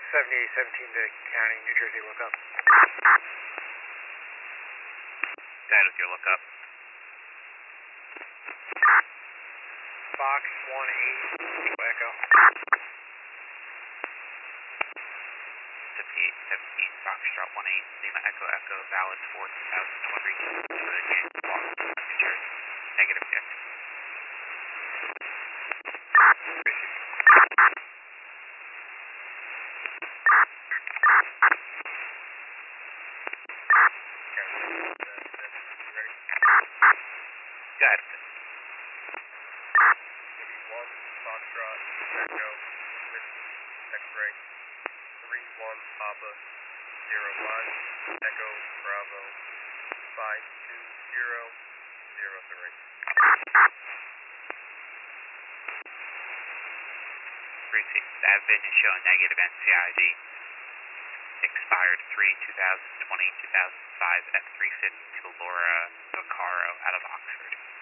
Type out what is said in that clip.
7817 to County, New Jersey, lookup. That is your lookup. Fox 18, Echo. 7817, Foxtrot 18, Lima Echo Echo, valid for 2000, no one reaches to the Yankee Walk, New Jersey. Negative 6. Got it. 1 Foxtrot Echo, X-ray, 31 Papa, 05 Echo Bravo, 52003. Receipt. That VIN is showing negative NCID. Expired 3/2020, 2005 F350 to Laura Vaccaro out of Oxford.